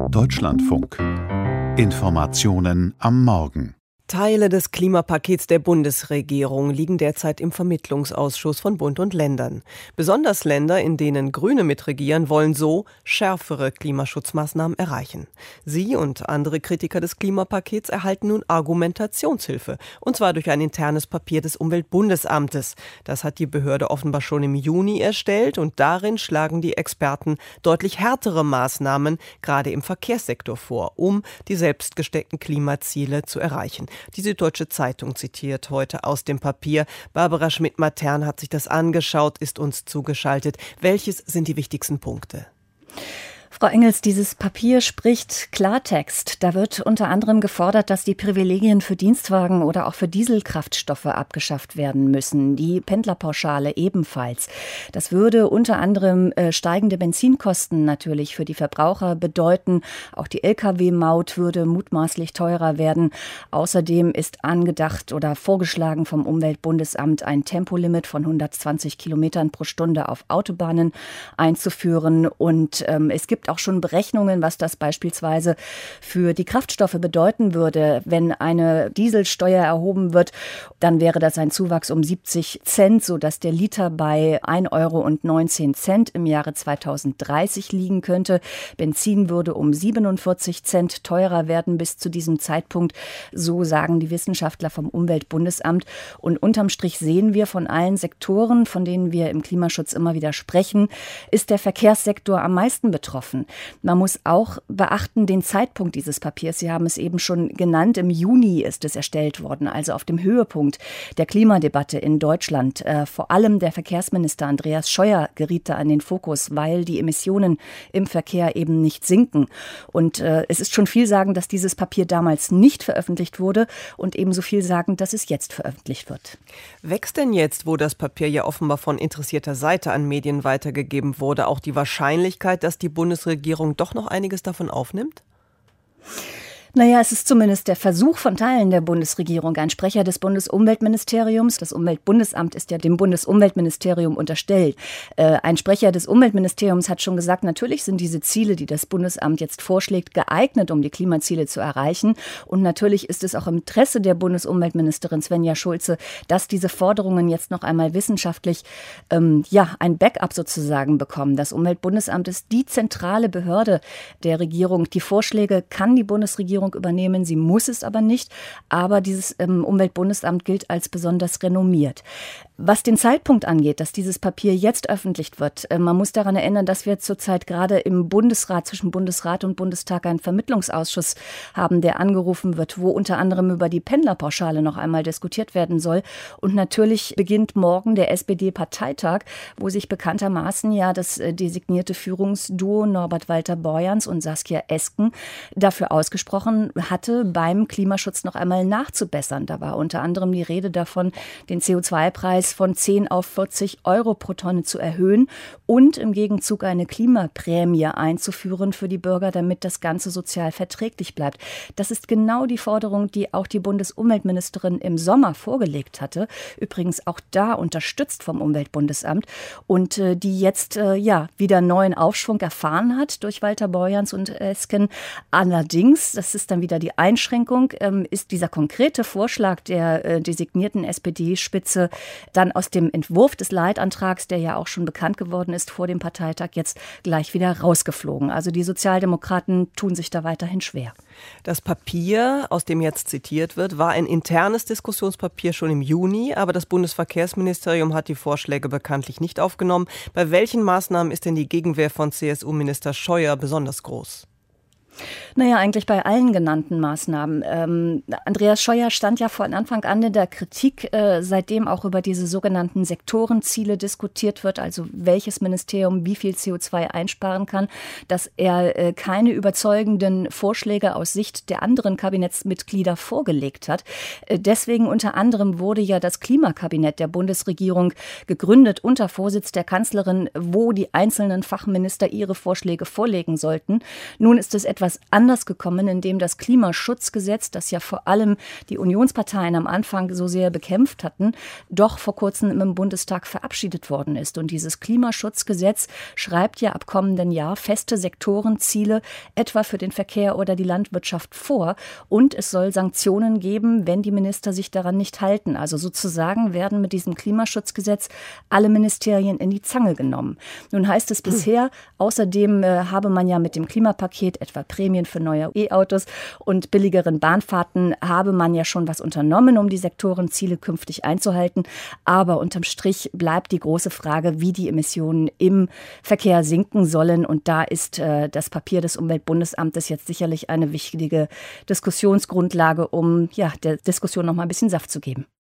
Deutschlandfunk. Informationen am Morgen. Teile des Klimapakets der Bundesregierung liegen derzeit im Vermittlungsausschuss von Bund und Ländern. Besonders Länder, in denen Grüne mitregieren, wollen so schärfere Klimaschutzmaßnahmen erreichen. Sie und andere Kritiker des Klimapakets erhalten nun Argumentationshilfe, und zwar durch ein internes Papier des Umweltbundesamtes. Das hat die Behörde offenbar schon im Juni erstellt, und darin schlagen die Experten deutlich härtere Maßnahmen, gerade im Verkehrssektor vor, um die selbst gesteckten Klimaziele zu erreichen. Die Süddeutsche Zeitung zitiert heute aus dem Papier. Barbara Schmidt-Matern hat sich das angeschaut, ist uns zugeschaltet. Welches sind die wichtigsten Punkte? Frau Engels, dieses Papier spricht Klartext. Da wird unter anderem gefordert, dass die Privilegien für Dienstwagen oder auch für Dieselkraftstoffe abgeschafft werden müssen. Die Pendlerpauschale ebenfalls. Das würde unter anderem steigende Benzinkosten natürlich für die Verbraucher bedeuten. Auch die Lkw-Maut würde mutmaßlich teurer werden. Außerdem ist angedacht oder vorgeschlagen vom Umweltbundesamt ein Tempolimit von 120 Kilometern pro Stunde auf Autobahnen einzuführen. Und es gibt auch schon Berechnungen, was das beispielsweise für die Kraftstoffe bedeuten würde. Wenn eine Dieselsteuer erhoben wird, dann wäre das ein Zuwachs um 70 Cent, sodass der Liter bei 1,19 Euro im Jahre 2030 liegen könnte. Benzin würde um 47 Cent teurer werden bis zu diesem Zeitpunkt, so sagen die Wissenschaftler vom Umweltbundesamt. Und unterm Strich sehen wir, von allen Sektoren, von denen wir im Klimaschutz immer wieder sprechen, ist der Verkehrssektor am meisten betroffen. Man muss auch beachten den Zeitpunkt dieses Papiers. Sie haben es eben schon genannt. Im Juni ist es erstellt worden, also auf dem Höhepunkt der Klimadebatte in Deutschland. Vor allem der Verkehrsminister Andreas Scheuer geriet da an den Fokus, weil die Emissionen im Verkehr eben nicht sinken. Und es ist schon vielsagend, dass dieses Papier damals nicht veröffentlicht wurde, und ebenso vielsagend, dass es jetzt veröffentlicht wird. Wächst denn jetzt, wo das Papier ja offenbar von interessierter Seite an Medien weitergegeben wurde, auch die Wahrscheinlichkeit, dass die Bundesregierung doch noch einiges davon aufnimmt? Naja, es ist zumindest der Versuch von Teilen der Bundesregierung. Ein Sprecher des Bundesumweltministeriums, das Umweltbundesamt ist ja dem Bundesumweltministerium unterstellt. Ein Sprecher des Umweltministeriums hat schon gesagt, natürlich sind diese Ziele, die das Bundesamt jetzt vorschlägt, geeignet, um die Klimaziele zu erreichen. Und natürlich ist es auch im Interesse der Bundesumweltministerin Svenja Schulze, dass diese Forderungen jetzt noch einmal wissenschaftlich ein Backup sozusagen bekommen. Das Umweltbundesamt ist die zentrale Behörde der Regierung. Die Vorschläge kann die Bundesregierung übernehmen, sie muss es aber nicht. Aber dieses Umweltbundesamt gilt als besonders renommiert. Was den Zeitpunkt angeht, dass dieses Papier jetzt öffentlich wird, man muss daran erinnern, dass wir zurzeit gerade im Bundesrat, zwischen Bundesrat und Bundestag, einen Vermittlungsausschuss haben, der angerufen wird, wo unter anderem über die Pendlerpauschale noch einmal diskutiert werden soll. Und natürlich beginnt morgen der SPD-Parteitag, wo sich bekanntermaßen ja das designierte Führungsduo Norbert Walter-Borjans und Saskia Esken dafür ausgesprochen hatte, beim Klimaschutz noch einmal nachzubessern. Da war unter anderem die Rede davon, den CO2-Preis von 10 auf 40 Euro pro Tonne zu erhöhen und im Gegenzug eine Klimaprämie einzuführen für die Bürger, damit das Ganze sozial verträglich bleibt. Das ist genau die Forderung, die auch die Bundesumweltministerin im Sommer vorgelegt hatte. Übrigens auch da unterstützt vom Umweltbundesamt und die jetzt wieder neuen Aufschwung erfahren hat durch Walter Borjans und Esken. Allerdings, das ist dann wieder die Einschränkung, ist dieser konkrete Vorschlag der designierten SPD-Spitze dann aus dem Entwurf des Leitantrags, der ja auch schon bekannt geworden ist vor dem Parteitag, jetzt gleich wieder rausgeflogen. Also die Sozialdemokraten tun sich da weiterhin schwer. Das Papier, aus dem jetzt zitiert wird, war ein internes Diskussionspapier schon im Juni, aber das Bundesverkehrsministerium hat die Vorschläge bekanntlich nicht aufgenommen. Bei welchen Maßnahmen ist denn die Gegenwehr von CSU-Minister Scheuer besonders groß? Naja, eigentlich bei allen genannten Maßnahmen. Andreas Scheuer stand ja von Anfang an in der Kritik, seitdem auch über diese sogenannten Sektorenziele diskutiert wird, also welches Ministerium wie viel CO2 einsparen kann, dass er keine überzeugenden Vorschläge aus Sicht der anderen Kabinettsmitglieder vorgelegt hat. Deswegen unter anderem wurde ja das Klimakabinett der Bundesregierung gegründet unter Vorsitz der Kanzlerin, wo die einzelnen Fachminister ihre Vorschläge vorlegen sollten. Nun ist es etwas etwas anders gekommen, indem das Klimaschutzgesetz, das ja vor allem die Unionsparteien am Anfang so sehr bekämpft hatten, doch vor kurzem im Bundestag verabschiedet worden ist. Und dieses Klimaschutzgesetz schreibt ja ab kommenden Jahr feste Sektorenziele, etwa für den Verkehr oder die Landwirtschaft vor. Und es soll Sanktionen geben, wenn die Minister sich daran nicht halten. Also sozusagen werden mit diesem Klimaschutzgesetz alle Ministerien in die Zange genommen. Nun heißt es bisher, außerdem habe man ja mit dem Klimapaket, etwa Prämien für neue E-Autos und billigeren Bahnfahrten, habe man ja schon was unternommen, um die Sektorenziele künftig einzuhalten. Aber unterm Strich bleibt die große Frage, wie die Emissionen im Verkehr sinken sollen. Und da ist das Papier des Umweltbundesamtes jetzt sicherlich eine wichtige Diskussionsgrundlage, um der Diskussion noch mal ein bisschen Saft zu geben.